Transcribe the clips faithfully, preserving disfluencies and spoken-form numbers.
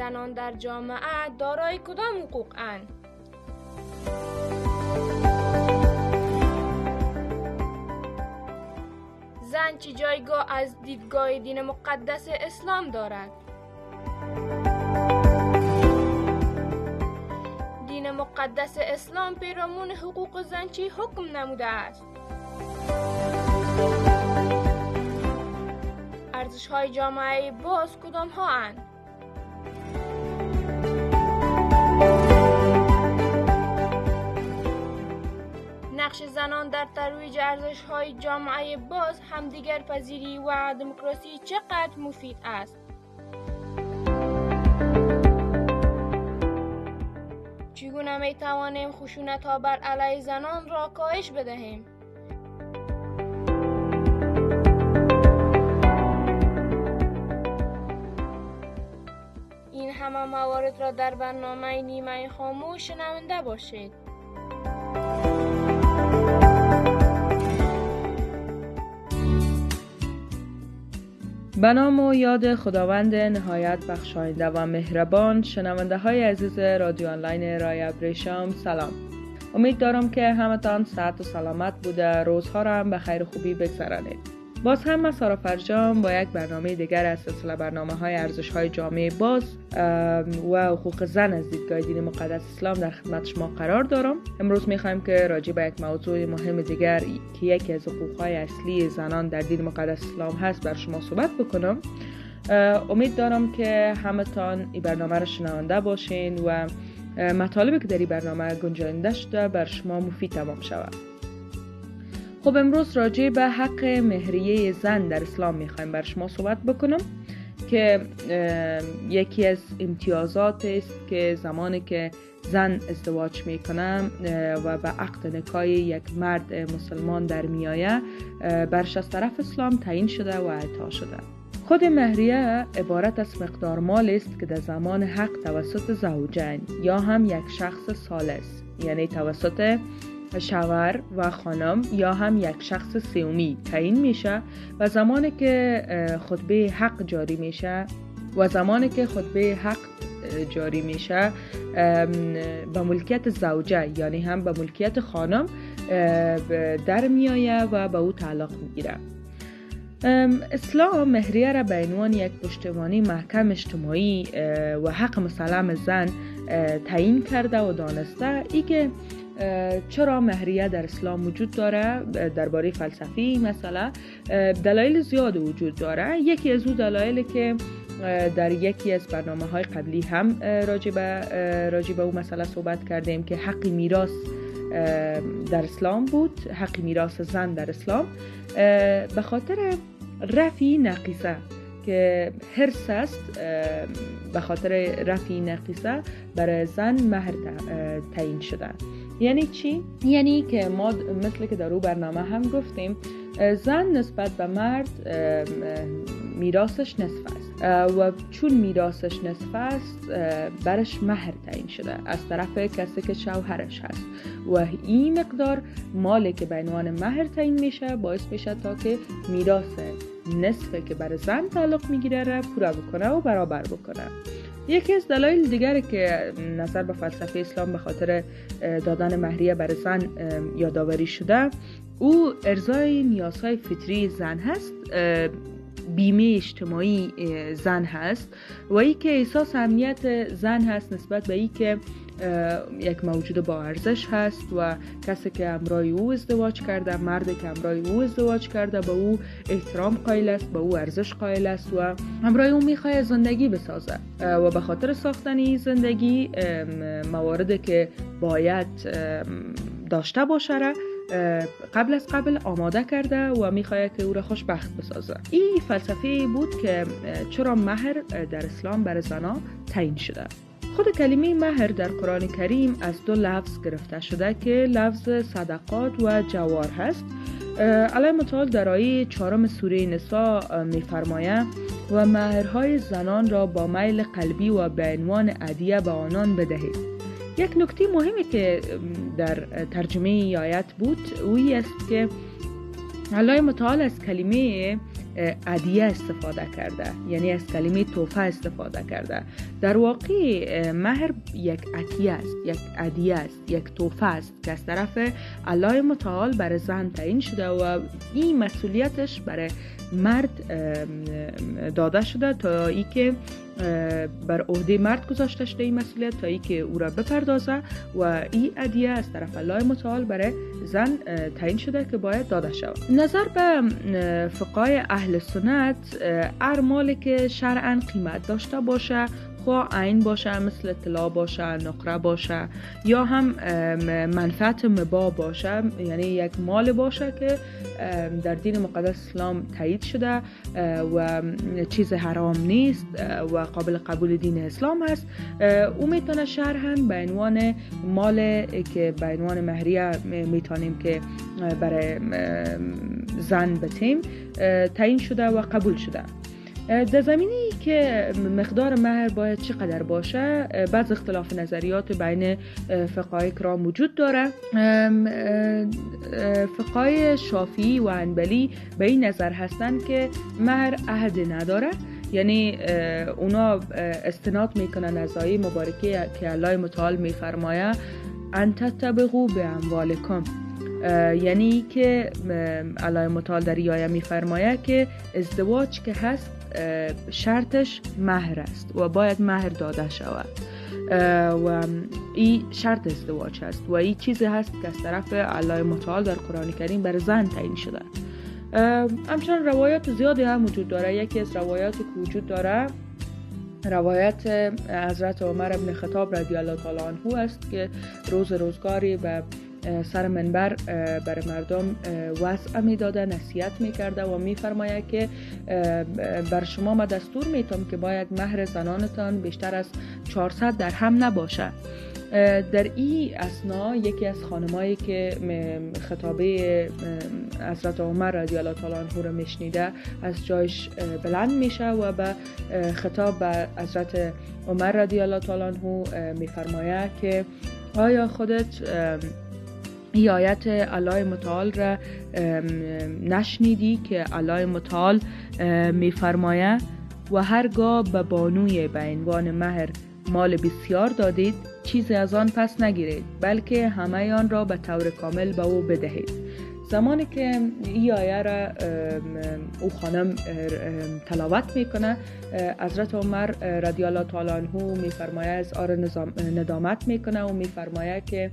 زنان در جامعه دارای کدام حقوق اند؟ زن چه جایگاه از دیدگاه دین مقدس اسلام دارد؟ دین مقدس اسلام پیرامون حقوق زن چه حکم نموده است؟ ارزش‌های جامعه باز کدام ها اند؟ نقش زنان در ترویج ارزش‌های جامعه باز، همدیگر پذیری و دموکراسی چقدر مفید است؟ چگونه می توانیم خشونت‌ها بر علیه زنان را کاهش بدهیم؟ این همه موارد را در برنامه نیمه خاموش شنونده باشید. به نام و یاد خداوند نهایت بخشاینده و مهربان، شنونده های عزیز رادیو آنلاین رای ابریشم، سلام. امید دارم که همتان صحت و سلامت بوده، روزها را هم به خیر و خوبی بگذرانید. باز هم من سارا فرجام با یک برنامه دیگر از سلسله برنامه های ارزش های جامعه باز و حقوق زن از دیدگاه دین مقدس اسلام در خدمت شما قرار دارم. امروز میخوایم که راجع به یک موضوع مهم دیگر که یکی از حقوق های اصلی زنان در دین مقدس اسلام هست بر شما صحبت بکنم. امید دارم که همتان این برنامه را شنونده باشین و مطالبی که در این برنامه گنجانده شده بر شما مفید تمام شود. خب امروز راجع به حق مهریه زن در اسلام میخوایم بر شما صحبت بکنم که یکی از امتیازات است که زمانی که زن ازدواج میکنه و به عقد نکاح یک مرد مسلمان در میآید برش از طرف اسلام تعیین شده و اعطا شده. خود مهریه عبارت از مقدار مال است که در زمان حق توسط زوجین یا هم یک شخص ثالث، یعنی توسط شوهر و خانم یا هم یک شخص سومی تعیین میشه و زمانی که خطبه حق جاری میشه و زمانی که خطبه حق جاری میشه به ملکیت زوجه، یعنی هم به ملکیت خانم در میآید و به او تعلق میگیره. اسلام مهریه را به عنوان یک پشتوانه محکم اجتماعی و حق مسلم زن تعیین کرده و دانسته. ای که چرا مهریه در اسلام وجود داره، درباره فلسفی مثلا دلایل زیاد وجود داره. یکی از اون دلایلی که در یکی از برنامه های قبلی هم راجع به راجع به اون مسئله صحبت کردیم که حق میراث در اسلام بود، حق میراث زن در اسلام، به خاطر رفع نقیصه که حرص است، به خاطر رفع نقیصه برای زن مهر تعیین شده. یعنی چی؟ یعنی که ما مثل که در اون برنامه هم گفتیم زن نسبت به مرد میراثش نصف است و چون میراثش نصف است برش مهر تعیین شده از طرف کسی که شوهرش هست و این مقدار مالی که به عنوان مهر تعیین میشه باعث میشه تا که میراث نصفی که بر زن تعلق میگیره را پورا بکنه و برابر بکنه. یکی از دلایل دیگری که نظر به فلسفه اسلام به خاطر دادن مهریه بر زن یادآوری شده او ارضای نیازهای فطری زن هست، بیمه اجتماعی زن هست و ای که احساس امنیت زن هست نسبت به ای که یک موجود با ارزش هست و کسی که همراه او ازدواج کرده، مردی که همراه او ازدواج کرده به او احترام قائل است، به او ارزش قائل است و همراه او میخواد زندگی بسازه و به خاطر ساختن این زندگی مواردی که باید داشته باشه را قبل از قبل آماده کرده و میخواد که او را خوشبخت بسازه. این فلسفه بود که چرا مهر در اسلام برای زنها تعیین شده. خود کلمه مهر در قرآن کریم از دو لفظ گرفته شده که لفظ صدقات و جوار هست. الله متعال در آیه چهارم سوره نساء می‌فرماید و مهرهای زنان را با میل قلبی و به عنوان هدیه به آنان بدهید. یک نکته مهمی که در ترجمه آیت بود اویی است که الله متعال از کلمه عدیه استفاده کرده، یعنی از کلمه تحفه استفاده کرده. در واقع مهر یک عطیه است، یک عدیه است، یک تحفه است که از طرف الله متعال برای زن تعیین شده و این مسئولیتش برای مرد داده شده تا ای که بر عهده مرد گذاشته شده این مسئولیت تا ای که او را بپردازه و این عدیه از طرف الله متعال برای زن تعیین شده که باید داده شود. نظر به فقهای اهل سنت، هر مالی که شرعاً قیمت داشته باشه، خواه عین باشه، مثل طلا باشه، نقره باشه، یا هم منفعت مباح باشه، یعنی یک مال باشه که در دین مقدس اسلام تایید شده و چیز حرام نیست و قابل قبول دین اسلام هست، او میتونه شرعاً به عنوان مال که به عنوان مهریه میتونیم که برای زن بتیم تعیین شده و قبول شده. در زمینی که مقدار مهر باید چقدر باشه، بعض اختلاف نظریات بین فقهای کرام وجود داره. فقهای شافعی و حنبلی به این نظر هستند که مهر عهد نداره، یعنی اونا استناد میکنن از آیه مبارکه که الله متعال میفرمایه ان تتبقوا باموالکم، یعنی که الله متعال در این آیه میفرمایه که ازدواج که هست شرطش مهر است و باید مهر داده شود و این شرط ازدواج است و این چیزی هست که از طرف الله متعال در قرآن کریم بر زن تعیین شده. همچنان روایات زیادی هم وجود داره. یکی از روایاتی که وجود داره روایت حضرت عمر ابن خطاب رضی الله تعالی عنه است که روز روزگاری به سر منبر بر مردم وعظ میداده، نصیحت میکرده و میفرمایه که بر شما ما دستور میتم که باید مهر زنانتان بیشتر از چهارصد درهم نباشه. در این اثنا یکی از خانمایی که خطابه حضرت عمر رضی الله تعالی عنه رو میشنیده از جایش بلند میشه و به خطاب به حضرت عمر رضی الله تعالی عنه میفرمایه که آیا خودت این آیت الله متعال را نشنیدی که الله متعال میفرمایه و هرگاه به بانوی به عنوان مهر مال بسیار دادید چیزی از آن پس نگیرید، بلکه همه آن را به طور کامل به او بدهید. زمانی که این آیه را او خانم تلاوت میکنه، حضرت عمر رضی الله تعالی عنه میفرمایه از آر ندامت میکنه و میفرمایه که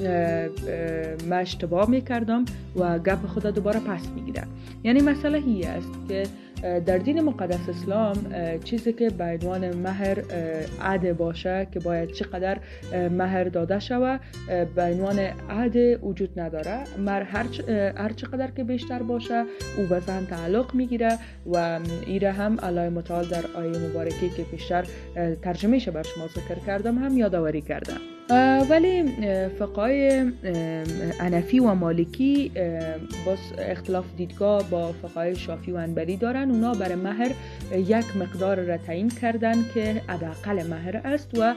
من اشتباه میکردم و گپ خود دوباره پس میگیره. یعنی مسئله هی است که در دین مقدس اسلام چیزی که به عنوان مهر عهد باشه که باید چقدر مهر داده شود به عنوان عهد وجود نداره. مهر هر چقدر که بیشتر باشه او به زن تعلق میگیره و ایره هم الله متعال در آیه مبارکه که بیشتر ترجمهش بر شما ذکر کردم هم یادآوری کردم. ولی فقهای حنفی و مالکی باز اختلاف دیدگاه با فقهای شافعی و حنبلی دارن. اونا برای مهر یک مقدار را تعیین کردن که حداقل مهر است و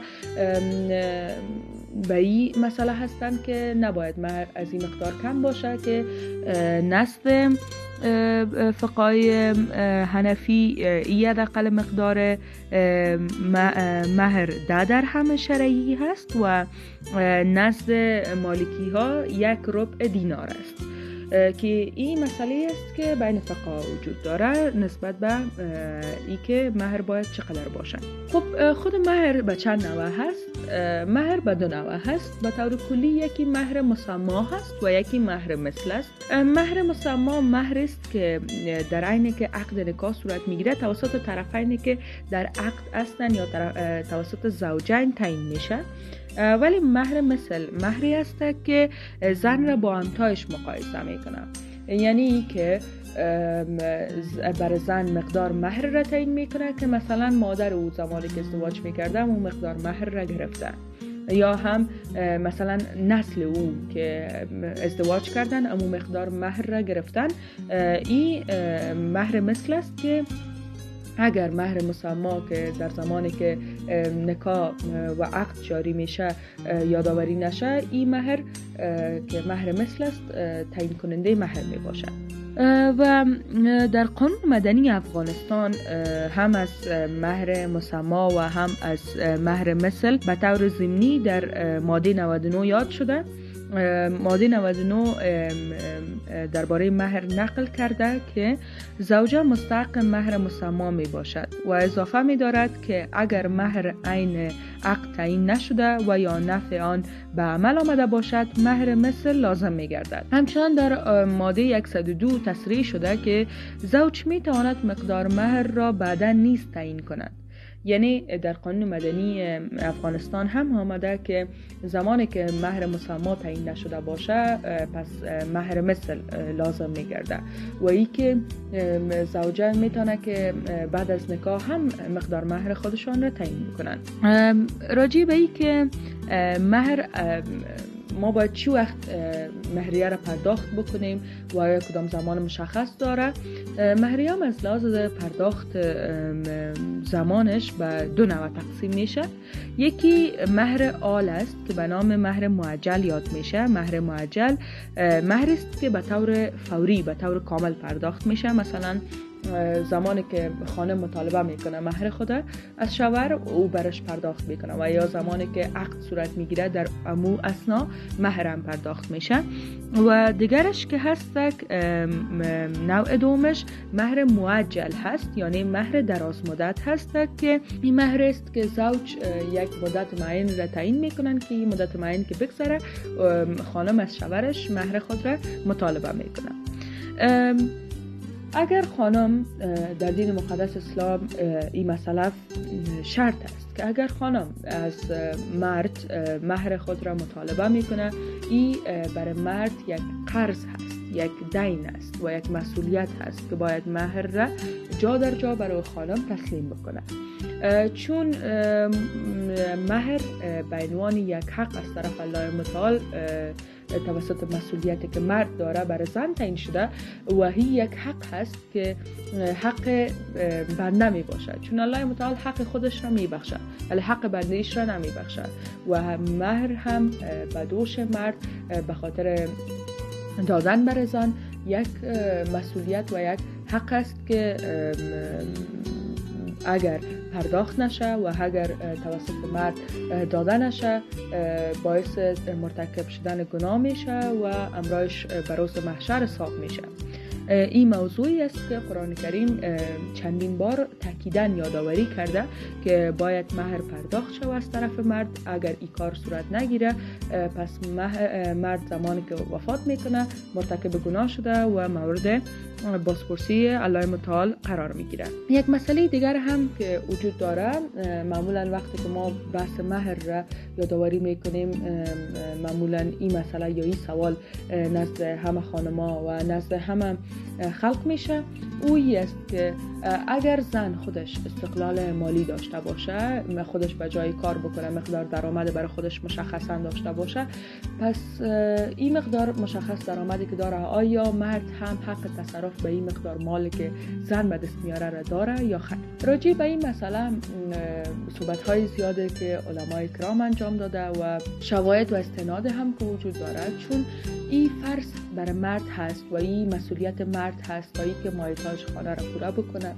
به این مسئله هستن که نباید مهر از این مقدار کم باشه که نزد فقهای حنفی این حداقل مقدار مهر ده درهم شرعی هست و نزد مالکی ها یک ربع دینار است که این مسئله است که بین فقها وجود داره نسبت به ای که مهر باید چقدر باشه. خب خود مهر به چند نوع هست؟ مهر به دو نوع هست. به طور کلی یکی مهر مسما هست و یکی مهر مثل است. مهر مسما مهر است که در عینی که عقد نکاح صورت میگیره توسط طرفینی که در عقد هستن یا توسط زوجین تعیین میشه. ولی مهر مثل مهری است که زن را با همتایش مقایسه میکنه، یعنی که برای زن مقدار مهر را تعیین میکنه که مثلا مادر او زمانی که ازدواج میکرده اون مقدار مهر را گرفته، یا هم مثلا نسل او که ازدواج کردن امو مقدار مهر را گرفتن. این مهر مثل است که اگر مهر مسما که در زمانی که نکاح و عقد جاری میشه یادآوری نشه، این مهر که مهر مثل است تعیین کننده مهر می باشه. و در قانون مدنی افغانستان هم از مهر مسما و هم از مهر مثل به طور ضمنی در ماده نود و نه یاد شده. ماده نود و نه درباره مهر نقل کرده که زوجه مستحق مهر مسما می باشد و اضافه می دارد که اگر مهر عین عقد تعیین نشده و یا نفع آن به عمل آمده باشد مهر مثل لازم می گردد. همچنان در ماده صد و دو تصریح شده که زوج می تواند مقدار مهر را بعدا نیز تعیین کند. یعنی در قانون مدنی افغانستان هم آمده که زمانی که مهر مسما تعیین نشده باشه پس مهر مثل لازم میگرده و ای که زوجان میتونه که بعد از نکاح هم مقدار مهر خودشان را تعیین بکنن. راجع به ای که مهر ما باید چی وقت مهریه را پرداخت بکنیم و یا کدام زمان مشخص داره، مهریه هم از لحاظ پرداخت زمانش به دو نوع تقسیم میشه. یکی مهر آل است که به نام مهر معجل یاد میشه. مهر معجل مهری است که به طور فوری به طور کامل پرداخت میشه. مثلا زمانی که خانم مطالبه میکنه مهر خود از شوهر او برش پرداخت میکنه و یا زمانی که عقد صورت میگیره در امو اسنا مهر هم پرداخت میشه. و دیگرش که هست نوع دومش مهر معجل هست، یعنی مهر دراز مدت هست که این مهر است که زوج یک مدت معین را تعیین میکنن که این مدت معین که بگذره خانم از شوهرش مهر خود را مطالبه میکنه. اگر خانم در دین مقدس اسلام این مسئله شرط است که اگر خانم از مرد مهر خود را مطالبه میکنه، این برای مرد یک قرض هست، یک دین است و یک مسئولیت هست که باید مهر را جا در جا برای خانم تسلیم بکنه. چون مهر به عنوان یک حق از طرف الله متعال توسط مسئولیتی که مرد داره برای زن تعیین شده و هی یک حق هست که حق بنده می باشد، چون الله متعال حق خودش را می بخشد ولی حق بندهش را نمی بخشد و مهر هم به دوش مرد به خاطر دادن برای زن یک مسئولیت و یک حق است که اگر پرداخت نشه و اگر توسط مرد داده نشه باعث مرتکب شدن گناه میشه و امرایش به روز محشر حساب میشه. این موضوعی است که قرآن کریم چندین بار تاکیداً یادآوری کرده که باید مهر پرداخت شود از طرف مرد. اگر این کار صورت نگیره پس مرد زمانی که وفات میکنه مرتکب گناه شده و مورد بازپرسی الله متعال قرار میگیره. یک مسئله دیگر هم که وجود داره، معمولا وقتی که ما بحث مهر را یادآوری میکنیم معمولا این مسئله یا این سوال نزد همه خانما و نزد همه خلق میشه. اویی است که اگر زن خودش استقلال مالی داشته باشه، خودش به جای کار بکنه، مقدار درآمد برای خودش مشخصا داشته باشه، پس این مقدار مشخص درآمدی که داره آیا مرد هم حق تصرف به این مقدار مالی که زن به دست میاره را داره یا خیر. راجع به این مسئله صحبت های زیاده که علمای کرام انجام داده و شواهد و استناد هم که وجود داره، چون این فرض برای مرد هست و این مسئولیت مرد هست تا ای که مایحتاج خانه را پوره بکنه.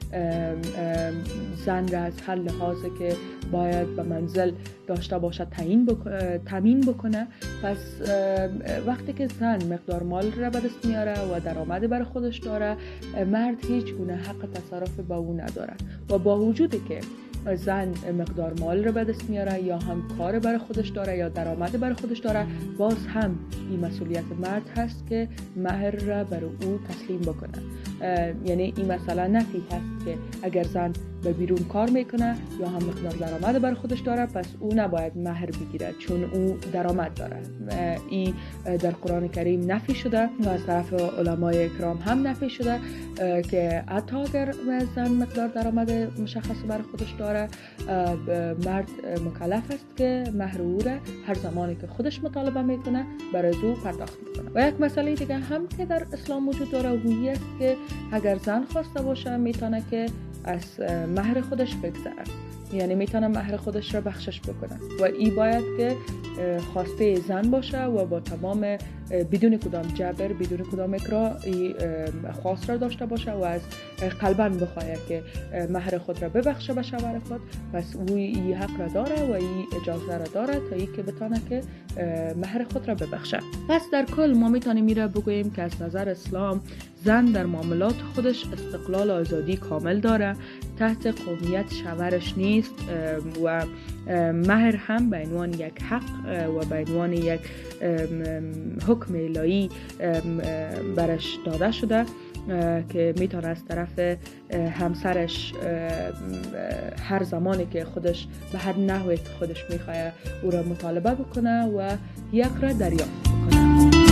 زن را از هر لحاظی که باید به منزل داشته باشه تعیین بکنه، تامین بکنه. پس وقتی که زن مقدار مال را به دست میاره و درآمد برای خودش داره، مرد هیچ گونه حق تصرف به اون نداره و با وجودی که زن مقدار مال رو به دست میاره یا هم کار برای خودش داره یا درآمد برای خودش داره، باز هم این مسئولیت مرد هست که مهر را برای او تسلیم بکنه. یعنی این مسئله نفی هست که اگر زن به بیرون کار میکنه یا هم مقدار درآمد برای خودش داره پس او نباید مهر بگیره چون او درآمد داره. این در قرآن کریم نفی شده و از طرف علمای کرام هم نفی شده که حتی اگر زن مقدار درآمد مشخص برای خودش داره، مرد مکلف است که مهر او را هر زمانی که خودش مطالبه میکنه برای او پرداخت میکنه. و یک مسئله دیگه هم که در اسلام وجود داره هویی است که اگر زن خواسته باشه میتونه که از مهر خودش بگذره، یعنی میتونه مهر خودش را بخشش بکنه و این باید که خواسته زن باشه و با تمام بدون کدام جبر، بدون کدام اکراه خواست را داشته باشه و از قلباً بخواهد که مهر خود را ببخشه به شوهر خود، پس او این حق را داره و این اجازه را داره تا ای که بتانه که مهر خود را ببخشه. پس در کل ما میتونیم میره بگوییم که از نظر اسلام زن در معاملات خودش استقلال و آزادی کامل داره، تحت قومیت شوهرش نیست و مهر هم به عنوان یک حق و به عنوان یک حکم الهی برش داده شده که میتونه از طرف همسرش هر زمانی که خودش به هر نحوی که خودش میخواد او را مطالبه بکنه و یک را دریافت بکنه.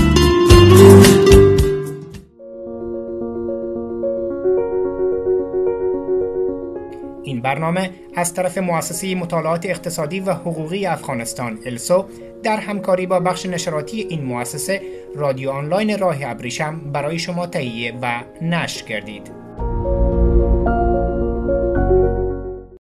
این برنامه از طرف مؤسسه مطالعات اقتصادی و حقوقی افغانستان السو در همکاری با بخش نشراتی این مؤسسه رادیو آنلاین راه ابریشم برای شما تهیه و نشر کردید.